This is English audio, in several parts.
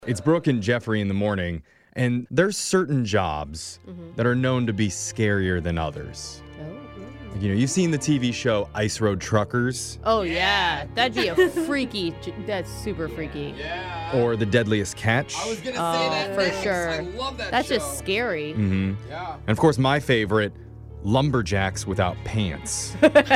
It's Brooke and Jeffrey in the morning, and there's certain jobs that are known to be scarier than others. You know, you've seen the TV show Ice Road Truckers. Oh, yeah. That'd be a that's super freaky. Yeah. Or The Deadliest Catch. I was going to say that for next. sure. I love that That's show. just scary. Yeah. And of course, my favorite, Lumberjacks Without Pants.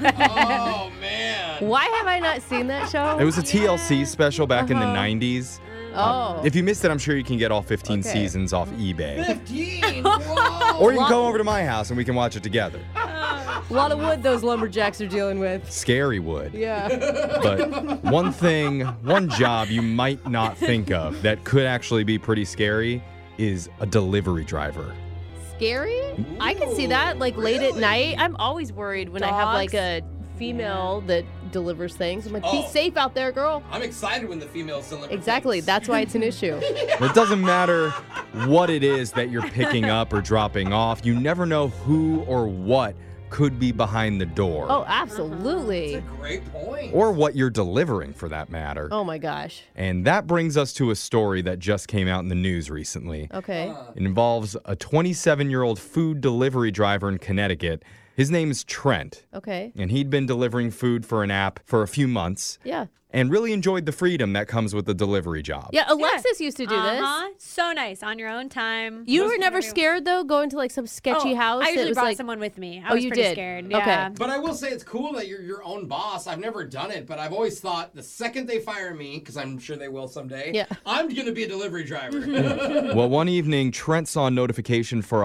Oh, man. Why have I not seen that show? It was a TLC special back in the 90s. Oh. If you missed it, I'm sure you can get all 15 Okay. seasons off eBay. 15. Whoa. Or you can come over to my house and we can watch it together. A lot of wood those lumberjacks are dealing with. Scary wood. Yeah. But one job you might not think of that could actually be pretty scary is a delivery driver. Scary? I can see that, like, late at Really? night. I'm always worried when I have, like, a female that delivers things. I'm like, be Oh. safe out there, girl. I'm excited when the females deliver Exactly. things. That's why it's an issue. It doesn't matter what it is that you're picking up or dropping off. You never know who or what could be behind the door. Oh, absolutely. That's a great point. Or what you're delivering, for that matter. Oh, my gosh. And that brings us to a story that just came out in the news recently. Okay. It involves a 27-year-old food delivery driver in Connecticut. His name is Trent, Okay. and he'd been delivering food for an app for a few months Yeah. and really enjoyed the freedom that comes with the delivery job. Yeah, Alexis used to do this. So nice. On your own time. You were never scared, though, going to, like, some sketchy house? I that usually was brought like, someone with me. I Oh, was you pretty did? scared. Okay. Yeah. But I will say it's cool that you're your own boss. I've never done it, but I've always thought the second they fire me, because I'm sure they will someday, Yeah. I'm going to be a delivery driver. Well, one evening, Trent saw a notification for a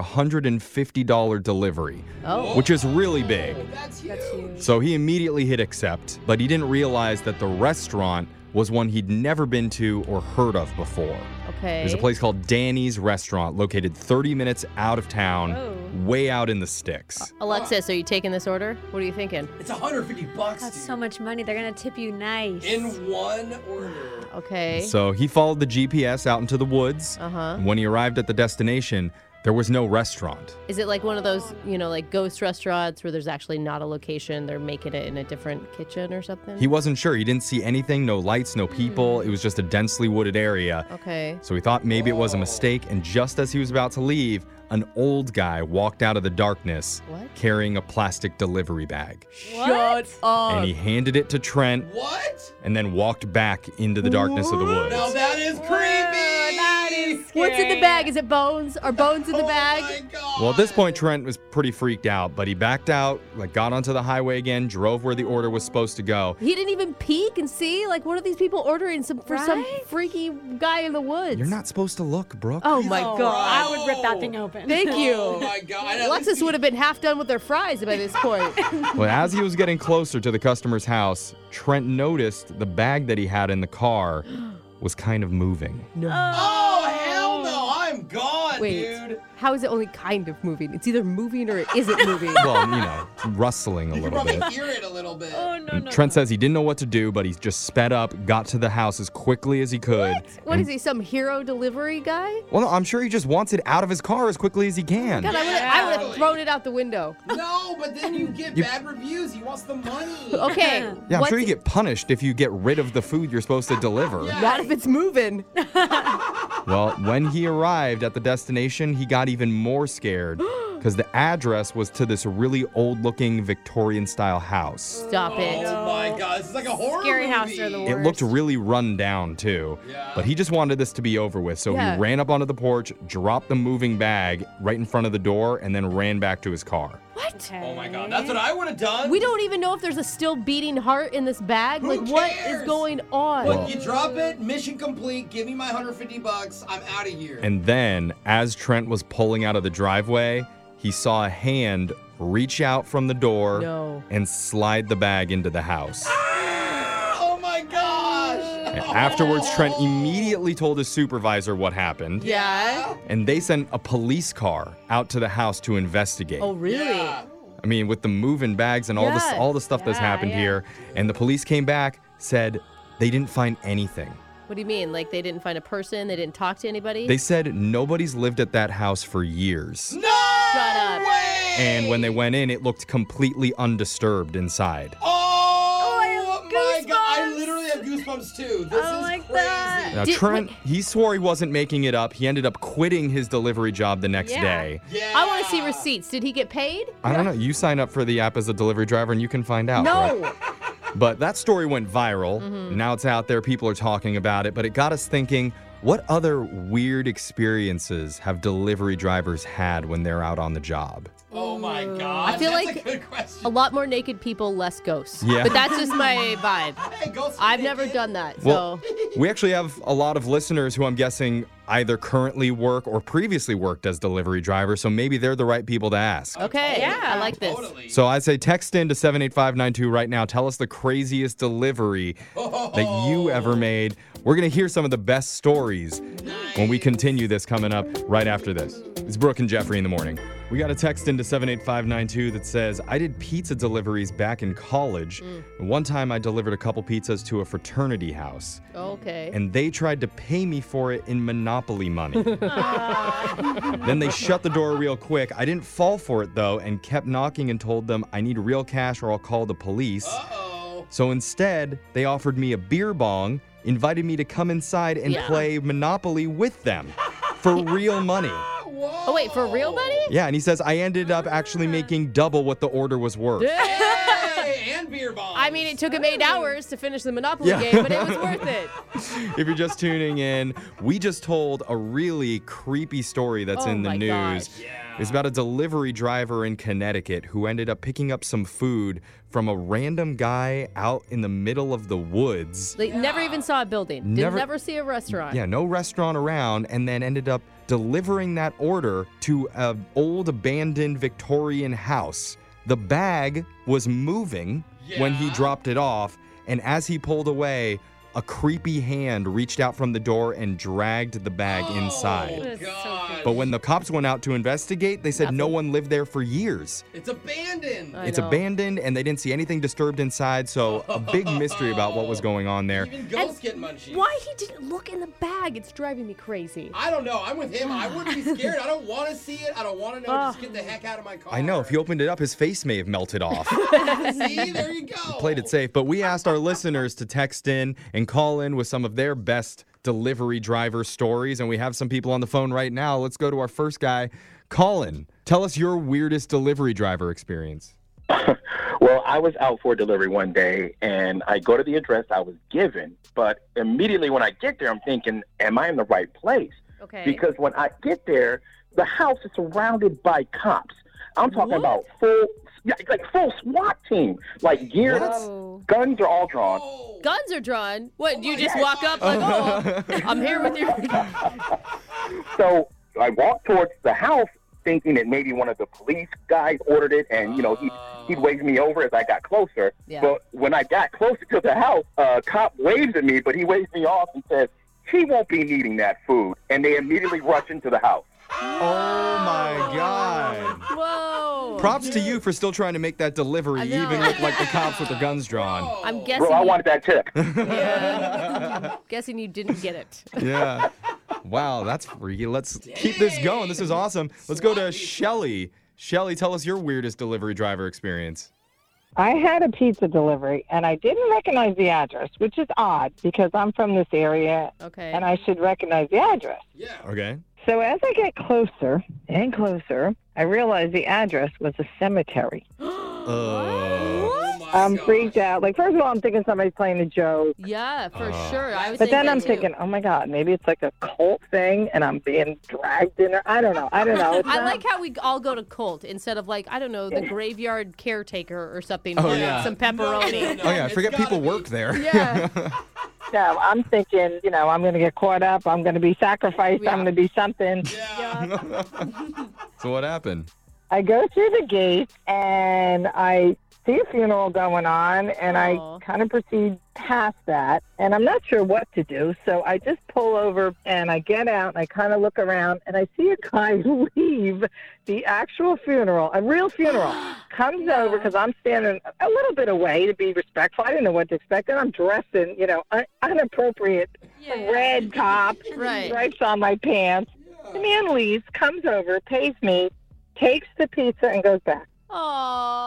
$150 delivery, Oh. which is really big. That's huge. So he immediately hit accept, but he didn't realize that the restaurant was one he'd never been to or heard of before. Okay. There's a place called Danny's Restaurant located 30 minutes out of town, Oh. way out in the sticks. Alexis, are you taking this order? What are you thinking? It's $150, That's dude. so much money. They're going to tip you nice. In one order. Okay. So he followed the GPS out into the woods. Uh-huh. When he arrived at the destination, there was no restaurant. Is it like one of those, like ghost restaurants where there's actually not a location? They're making it in a different kitchen or something? He wasn't sure. He didn't see anything, no lights, no people. It was just a densely wooded area. Okay. So he thought maybe it was a mistake, and just as he was about to leave, an old guy walked out of the darkness What? carrying a plastic delivery bag. Shut up. And he handed it to Trent What? and then walked back into the darkness of the woods. Now that is creepy. That is scary. What's in the bag? Is it bones? Are bones in the Oh bag? my God. Well, at this point, Trent was pretty freaked out, but he backed out, got onto the highway again, drove where the order was supposed to go. He didn't even peek and see? Like, what are these people ordering some Right? freaky guy in the woods? You're not supposed to look, Brooke. Oh, my Oh, God. I would rip that thing open. Thank Oh you. my God. Alexis would have been half done with their fries by this point. Well, as he was getting closer to the customer's house, Trent noticed the bag that he had in the car was kind of moving. Oh, hell no. I'm gone, Wait, dude. how is it only kind of moving? It's either moving or it isn't moving. Well, rustling a You can little probably bit. hear it a little bit. Oh, no, no. Trent says he didn't know what to do, but he just sped up, got to the house as quickly as he could. What is he, some hero delivery guy? Well, no, I'm sure he just wants it out of his car as quickly as he can. God, I would have thrown it out the window. No, but then you get bad reviews. He wants the money. Okay. Yeah, I'm what's- sure you get punished if you get rid of the food you're supposed to deliver. Yeah. Not if it's moving. Well, when he arrived at the destination, he got even more scared because the address was to this really old-looking Victorian-style house. Stop it. Oh my God, this is like a horror Scary movie. house are the worst. It looked really run down, too. Yeah. But he just wanted this to be over with, so Yeah. he ran up onto the porch, dropped the moving bag right in front of the door, and then ran back to his car. What? Oh my God, that's what I would have done. We don't even know if there's a still beating heart in this bag. Who Like, what cares? is going on? Look, you drop it, mission complete. Give me my $150. I'm out of here. And then, as Trent was pulling out of the driveway, he saw a hand reach out from the door No. and slide the bag into the house. Oh my gosh. And afterwards, Trent immediately told his supervisor what happened, Yeah? and they sent a police car out to the house to investigate. Oh, really? Yeah. I mean, with the moving bags and Yeah. all the stuff that's happened here, and the police came back, said they didn't find anything. What do you mean? Like, they didn't find a person? They didn't talk to anybody? They said nobody's lived at that house for years. No Shut up. way. And when they went in, it looked completely undisturbed inside. Oh, I have my God. I goosebumps. literally have goosebumps too. This is like crazy. that. Now, Trent, he swore he wasn't making it up. He ended up quitting his delivery job the next day. Yeah. I want to see receipts. Did he get paid? I don't know. You sign up for the app as a delivery driver and you can find out. No. Right? But that story went viral. Now it's out there. People are talking about it. But it got us thinking, what other weird experiences have delivery drivers had when they're out on the job? Oh my god. I feel that's like a good question. A lot more naked people, less ghosts. Yeah. But that's just my vibe. Hey, ghosts are I've never naked. done that. Well, So we actually have a lot of listeners who I'm guessing either currently work or previously worked as delivery drivers, so maybe they're the right people to ask. okay. Yeah. I like this. Totally. So I'd say text in to 78592 right now. Tell us the craziest delivery that you ever made. We're going to hear some of the best stories when we continue this coming up right after this. It's Brooke and Jeffrey in the morning. We got a text into 78592 that says, I did pizza deliveries back in college. One time I delivered a couple pizzas to a fraternity house, Okay. and they tried to pay me for it in Monopoly money. Then they shut the door real quick. I didn't fall for it, though, and kept knocking and told them, I need real cash or I'll call the police. Uh-oh. So instead, they offered me a beer bong, invited me to come inside and Yeah. play Monopoly with them for real money. Whoa. Oh, wait, for real money? Yeah, and he says, I ended up actually making double what the order was worth. Hey, and beer bombs. I mean, it took him 8 hours to finish the Monopoly Yeah. game, but it was worth it. If you're just tuning in, we just told a really creepy story that's Oh in the my news. gosh. Yeah. It's about a delivery driver in Connecticut who ended up picking up some food from a random guy out in the middle of the woods. They never even saw a building. Never- Did never see a restaurant. Yeah, no restaurant around, and then ended up delivering that order to an old abandoned Victorian house. The bag was moving when he Yeah. dropped it off, and as he pulled away, a creepy hand reached out from the door and dragged the bag inside. That's so God. But when the cops went out to investigate, they said no Nothing. one lived there for years. It's abandoned. I It's know. abandoned, and they didn't see anything disturbed inside, so a big mystery about what was going on there. Even ghosts get munchies. Why he didn't look in the bag? It's driving me crazy. I don't know. I'm with him. I wouldn't be scared. I don't want to see it. I don't want to know. Just get the heck out of my car. I know, if he opened it up, his face may have melted off. See, there you go. Played it safe, but we asked our listeners to text in and call in with some of their best delivery driver stories, and we have some people on the phone right now. Let's go to our first guy, Colin. Tell us your weirdest delivery driver experience. Well, I was out for delivery one day, and I go to the address I was given, but immediately when I get there, I'm thinking, am I in the right place? Okay. Because when I get there, the house is surrounded by cops. I'm talking What? about like full SWAT team, like geared up, Oh. guns are all drawn. Oh. Guns are drawn. What, you my just God. walk up like, oh, I'm here with you. So I walked towards the house thinking that maybe one of the police guys ordered it, and, he'd wave me over as I got closer. Yeah. But when I got closer to the house, a cop waves at me, but he waves me off and says, he won't be needing that food. And they immediately rush into the house. Oh my God. Whoa. Props to you for still trying to make that delivery, I know. even with like the cops with their guns drawn. I'm guessing. Bro, I wanted that tip. Guessing you didn't get it. Yeah. Wow, that's freaky. Let's keep this going. This is awesome. Let's go to Shelly. Shelly, tell us your weirdest delivery driver experience. I had a pizza delivery, and I didn't recognize the address, which is odd because I'm from this area, Okay. and I should recognize the address. Yeah. Okay. So as I get closer and closer, I realize the address was a cemetery. Oh my I'm gosh. freaked out. Like, first of all, I'm thinking somebody's playing a joke. Yeah, for sure. I was But then I'm too. thinking, oh, my God, maybe it's like a cult thing, and I'm being dragged in there. I don't know. It's I not- like how we all go to cult instead of like, I don't know, the graveyard caretaker or something. Oh, for, like, yeah. some pepperoni. No, Oh, yeah, I it's forget gotta people be. work there. Yeah. No, I'm thinking, I'm going to get caught up. I'm going to be sacrificed. Yeah. I'm going to be something. Yeah. So what happened? I go through the gate and I see a funeral going on, and Aw. I kind of proceed past that, and I'm not sure what to do. So I just pull over and I get out and I kind of look around, and I see a guy leave the actual funeral, a real funeral, comes over because I'm standing a little bit away to be respectful. I didn't know what to expect, and I'm dressed in, inappropriate red top, Right. stripes on my pants. The man leaves, comes over, pays me, takes the pizza, and goes back. In the Aww.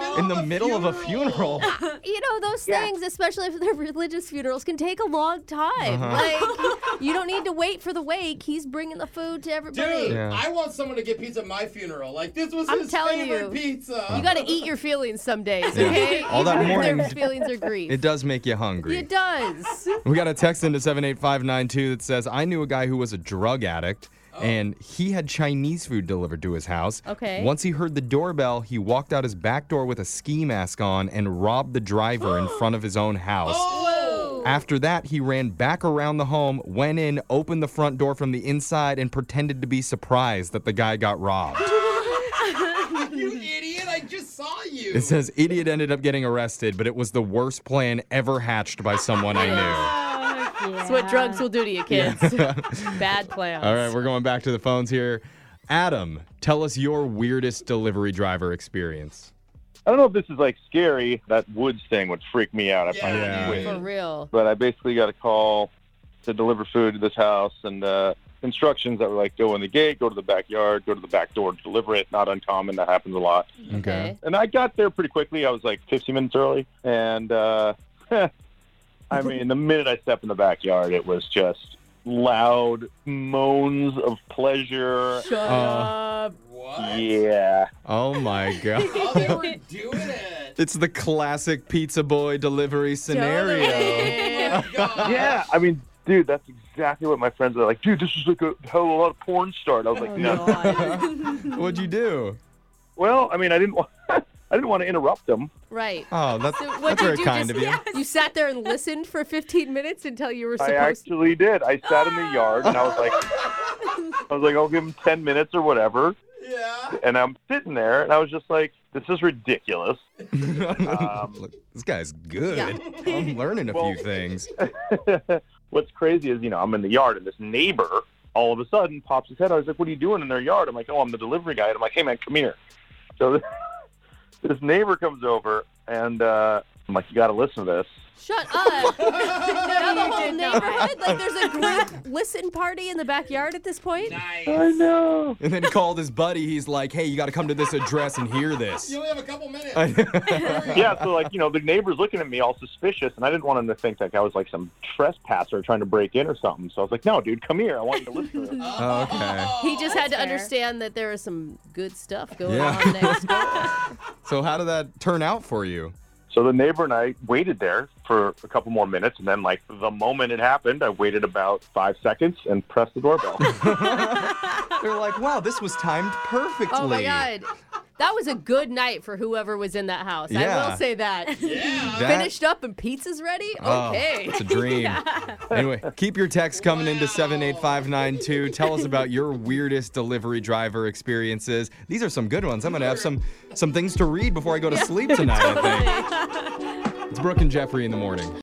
In the middle of a funeral. You know, those Yeah. things, especially if they're religious funerals, can take a long time. Like, you don't need to wait for the wake. He's bringing the food to everybody. Dude, Yeah. I want someone to get pizza at my funeral. Like, this was I'm his telling favorite you. pizza. You got to eat your feelings some days, Yeah. okay? All that Even if morning- their feelings are grief. It does make you hungry. It does. We got a text into 78592 that says, I knew a guy who was a drug addict, and he had Chinese food delivered to his house. Okay. Once he heard the doorbell, he walked out his back door with a ski mask on and robbed the driver in front of his own house. Oh! After that, he ran back around the home, went in, opened the front door from the inside, and pretended to be surprised that the guy got robbed. You idiot! I just saw you. It says, idiot ended up getting arrested, but it was the worst plan ever hatched by someone I knew. That's what drugs will do to you, kids. Bad plans. All right, we're going back to the phones here. Adam, tell us your weirdest delivery driver experience. I don't know if this is like scary. That woods thing would freak me out. I find Yeah. it weird. For real. But I basically got a call to deliver food to this house, and instructions that were like, go in the gate, go to the backyard, go to the back door to deliver it. Not uncommon. That happens a lot. Okay. And I got there pretty quickly. I was like 15 minutes early. And I mean, the minute I stepped in the backyard, it was just loud moans of pleasure. Shut up. What? Yeah. Oh my God. Oh, they were doing it. It's the classic pizza boy delivery scenario. Oh, my God. Yeah. I mean, dude, that's exactly what my friends are like. Dude, this is like a hell of a lot of porn start. I was like, no. What'd you do? Well, I mean, I didn't want to interrupt them. Right. Oh, that's, So what that's did very you kind just, of you. You sat there and listened for 15 minutes until you were I supposed to. actually did. I sat in the yard and I was like, I'll give them 10 minutes or whatever. Yeah. And I'm sitting there and I was just like, this is ridiculous. Look, this guy's good. Yeah. I'm learning a Well- few things. What's crazy is, I'm in the yard and this neighbor all of a sudden pops his head out. I was like, what are you doing in their yard? I'm like, oh, I'm the delivery guy. And I'm like, hey, man, come here. So this neighbor comes over and I'm like, you got to listen to this. Shut up. Now the you whole did not. neighborhood, like there's a group listen party in the backyard at this point. Nice. I know. And then he called his buddy. He's like, hey, you got to come to this address and hear this. You only have a couple minutes. Yeah, so like, the neighbor's looking at me all suspicious, and I didn't want him to think like I was like some trespasser trying to break in or something. So I was like, no, dude, come here. I want you to listen to this. Oh, okay. He just had to fair. understand that there is some good stuff going Yeah. on next door. So how did that turn out for you? So the neighbor and I waited there for a couple more minutes, and then like the moment it happened, I waited about 5 seconds and pressed the doorbell. They're like, wow, this was timed perfectly. Oh my God. That was a good night for whoever was in that house. I Yeah. will say that. Yeah. That- Finished up and pizza's ready? Oh, Okay. it's a dream. Anyway, keep your text coming into 78592. Tell us about your weirdest delivery driver experiences. These are some good ones. I'm going to have some things to read before I go to sleep tonight, I think. It's Brooke and Jeffrey in the morning.